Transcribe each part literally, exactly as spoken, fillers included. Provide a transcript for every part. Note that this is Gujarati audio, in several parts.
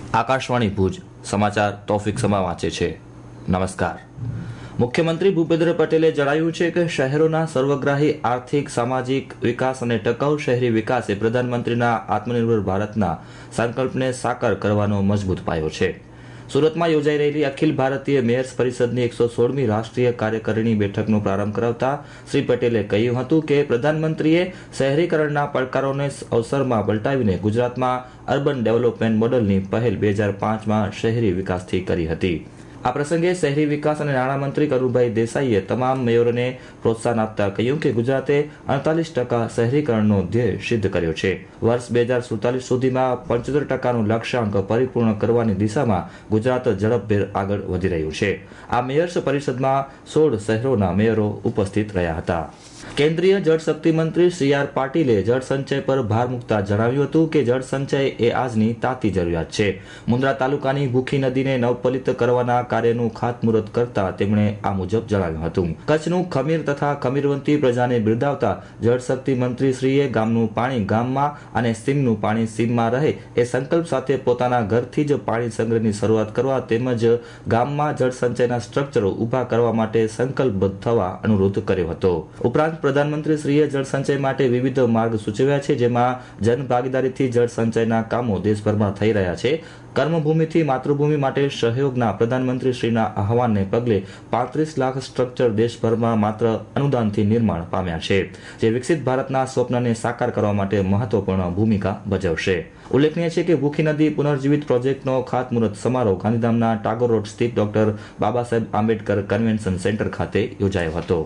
આકાશવાણી ભુજ સમાચાર તોફિક સમા વાંચે છે. નમસ્કાર. મુખ્યમંત્રી ભૂપેન્દ્ર પટેલે જણાવ્યું છે કે શહેરોના સર્વગ્રાહી આર્થિક સામાજિક વિકાસ અને ટકાઉ શહેરી વિકાસ એ પ્રધાનમંત્રીના આત્મનિર્ભર ભારતના સંકલ્પને સાકાર કરવાનો મજબૂત પાયો છે. સુરતમાં યોજાઈ રહેલી અખિલ ભારતીય મેયર્સ પરિષદની એકસો સોળમી રાષ્ટ્રીય કાર્યકારિણી બેઠકનો પ્રારંભ કરાવતા શ્રી પટેલે કહ્યું હતું કે પ્રધાનમંત્રીએ શહેરીકરણના પડકારોને અવસરમાં પલટાવીને ગુજરાતમાં અર્બન ડેવલપમેન્ટ મોડલની પહેલ બે હજાર પાંચમાં શહેરી વિકાસથી કરી હતી. આ પ્રસંગે શહેરી વિકાસ અને નાણામંત્રી કરુભાઈ દેસાઈએ તમામ મેયરોને પ્રોત્સાહન આપતા કહ્યું કે ગુજરાતે અડતાલીસ ટકા શહેરીકરણનો ધ્યેય સિદ્ધ કર્યો છે. વર્ષ બે હજાર સુડતાલીસ સુધીમાં પંચોતેર ટકાનું લક્ષ્યાંક પરિપૂર્ણ કરવાની દિશામાં ગુજરાત ઝડપભેર આગળ વધી રહ્યું છે. આ મેયર્સ પરિષદમાં સોળ શહેરોના મેયરો ઉપસ્થિત રહ્યા હતા. કેન્દ્રીય જળશક્તિ મંત્રી સી આર પાટીલે જળસંચય પર ભાર મૂકતા જણાવ્યું હતું કે જળસંચય એ આજની તાતી જરૂરિયાત છે. મુન્દ્રા તાલુકાની ભૂખી નદીને નવપલિત કરવાના કાર્યનું ખાતમુહૂર્ત કરતા તેમણે આ મુજબ જણાવ્યું હતું. કચ્છનું ખમીર તથા ખમીરવંતી પ્રજાને બિરદાવતા જળશક્તિ મંત્રી શ્રીએ ગામનું પાણી ગામમાં અને સીમનું પાણી સીમમાં રહે એ સંકલ્પ સાથે પોતાના ઘરથી જ પાણી સંગ્રહની શરૂઆત કરવા તેમજ ગામમાં જળસંચયના સ્ટ્રક્ચરો ઉભા કરવા માટે સંકલ્પબદ્ધ થવા અનુરોધ કર્યો હતો. ઉપરાંત પ્રધાનમંત્રી શ્રીએ જળસંચય માટે વિવિધ માર્ગ સૂચવ્યા છે, જેમાં જનભાગીદારીથી જળસંચયના કામો દેશભરમાં થઈ રહ્યા છે. કર્મભૂમિથી માતૃભૂમિ માટે સહયોગના પ્રધાનમંત્રી શ્રીના આહવાનને પગલે પાંત્રીસ લાખ સ્ટ્રક્ચર દેશભરમાં માત્ર અનુદાનથી નિર્માણ પામ્યા છે, જે વિકસિત ભારતના સ્વપ્નને સાકાર કરવા માટે મહત્વપૂર્ણ ભૂમિકા ભજવશે. ઉલ્લેખનીય છે કે ભૂખી નદી પુનર્જીવિત પ્રોજેક્ટનો ખાતમુહૂર્ત સમારોહ ગાંધીધામના ટાગોર રોડ સ્થિત doctor Baba Saheb Ambedkar convention centre ખાતે યોજાયો હતો.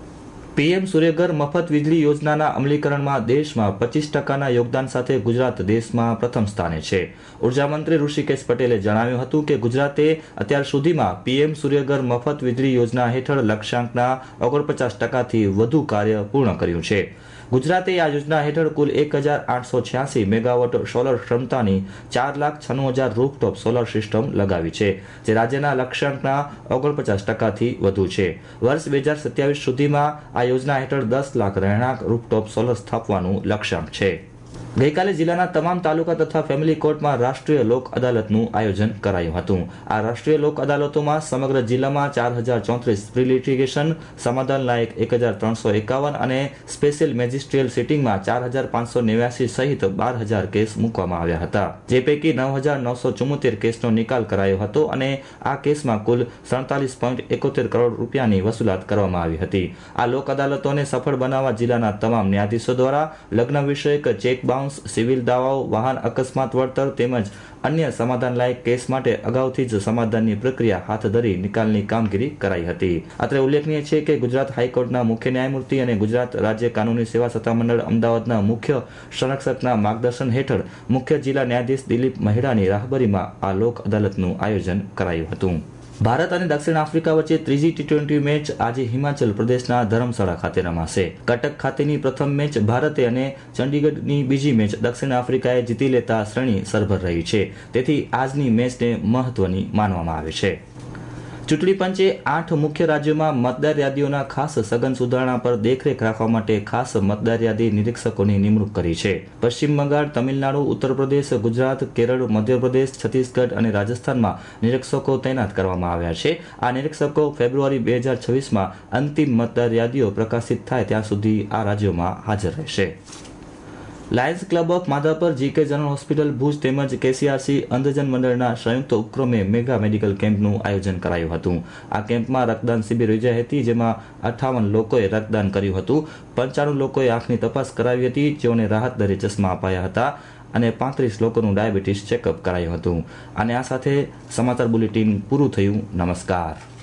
પીએમ સૂર્યઘર મફત વીજળી યોજનાના અમલીકરણમાં દેશમાં પચીસ ટકાના યોગદાન સાથે ગુજરાત દેશમાં પ્રથમ સ્થાને છે. ઉર્જા મંત્રી ઋષિકેશ પટેલે જણાવ્યું હતું કે ગુજરાતે અત્યાર સુધીમાં પીએમ સૂર્યઘર મફત વીજળી યોજના હેઠળ લક્ષ્યાંકના ઓગણપચાસ ટકાથી વધુ કાર્ય પૂર્ણ કર્યું છે. ગુજરાતે આ યોજના હેઠળ કુલ એક હજાર આઠસો છ્યાસી મેગાવોટ સોલર ક્ષમતાની ચાર લાખ છન્નું હજાર રૂફટોપ સોલર સિસ્ટમ લગાવી છે, જે રાજ્યના લક્ષ્યાંકના ઓગણપચાસ ટકાથી વધુ છે. વર્ષ બે હજાર સત્યાવીસ સુધીમાં આ યોજના હેઠળ દસ લાખ રહેણાંક રૂફટોપ સોલર સ્થાપવાનું લક્ષ્યાંક છે. ગઈકાલે જિલ્લાના તમામ તાલુકા તથા ફેમિલી કોર્ટમાં રાષ્ટ્રીય લોક અદાલતનું આયોજન કરાયું હતું. આ રાષ્ટ્રીય લોક અદાલતોમાં સમગ્ર જિલ્લામાં ચાર હજાર ચોત્રીસ પ્રી લિટિગેશન સમાધાન લાયક એક હજાર ત્રણસો એકાવન અને સ્પેશિયલ મેજિસ્ટ્રીયલ સિટિંગમાં ચાર હજાર પાંચસો નેવ્યાસી સહિત બાર હજાર કેસ મૂકવામાં આવ્યા હતા, જે પૈકી નવ હજાર નવસો ચુમ્મોતેર કેસનો નિકાલ કરાયો હતો અને આ કેસમાં કુલ સડતાલીસ પોઈન્ટ એકોતેર કરોડ રૂપિયાની વસૂલાત કરવામાં આવી હતી. આ લોક અદાલતોને સફળ બનાવવા જિલ્લાના તમામ ન્યાયાધીશો દ્વારા લગ્ન વિષયક ચેક બાઉન્સ, સિવિલ દાવાઓ, વાહન અકસ્માત વળતર તેમજ અન્ય સમાધાન લાયક કેસ માટે અગાઉથી જ સમાધાનની પ્રક્રિયા હાથ ધરી નિકાલની કામગીરી કરાઈ હતી. અત્રે ઉલ્લેખનીય છે કે ગુજરાત હાઈકોર્ટના મુખ્ય ન્યાયમૂર્તિ અને ગુજરાત રાજ્ય કાનૂની સેવા સત્તામંડળ અમદાવાદના મુખ્ય સંરક્ષકના માર્ગદર્શન હેઠળ મુખ્ય જિલ્લા ન્યાયાધીશ દિલીપ મહેડાની રાહબરીમાં આ લોક અદાલતનું આયોજન કરાયું હતું. ભારત અને દક્ષિણ આફ્રિકા વચ્ચે ત્રીજી ટી ટ્વેન્ટી મેચ આજે હિમાચલ પ્રદેશના ધરમશાળા ખાતે રમાશે. કટક ખાતેની પ્રથમ મેચ ભારતે અને ચંડીગઢની બીજી મેચ દક્ષિણ આફ્રિકાએ જીતી લેતા શ્રેણી સરભર રહી છે. તેથી આજની મેચને મહત્વની માનવામાં આવે છે. ચૂંટણી પંચે આઠ મુખ્ય રાજ્યોમાં મતદાર યાદીઓના ખાસ સઘન સુધારણા પર દેખરેખ રાખવા માટે ખાસ મતદાર યાદી નિરીક્ષકોની નિમણૂક કરી છે. પશ્ચિમ બંગાળ, તમિલનાડુ, ઉત્તર પ્રદેશ, ગુજરાત, કેરળ, મધ્યપ્રદેશ, છત્તીસગઢ અને રાજસ્થાનમાં નિરીક્ષકો તૈનાત કરવામાં આવ્યા છે. આ નિરીક્ષકો ફેબ્રુઆરી બે હજાર છવ્વીસમાં અંતિમ મતદાર યાદીઓ પ્રકાશિત થાય ત્યાં સુધી આ રાજ્યોમાં હાજર રહેશે. Lions Club of Madhapar, GK general hospital Bhuj તેમજ કેસીઆરસી અંધજન મંડળના સંયુક્ત ઉપક્રમે મેગા મેડિકલ કેમ્પનું આયોજન કરાયું હતું. આ કેમ્પમાં રક્તદાન શિબિર યોજાઈ હતી, જેમાં અઠ્ઠાવન લોકોએ રક્તદાન કર્યું હતું. પંચાણું લોકોએ આંખની તપાસ કરાવી હતી, જેઓને રાહત દરે ચશ્મા અપાયા હતા અને પાંત્રીસ લોકોનું ડાયાબિટીસ ચેકઅપ કરાયું હતું. અને આ સાથે સમાચાર બુલેટિન પૂરું થયું. નમસ્કાર.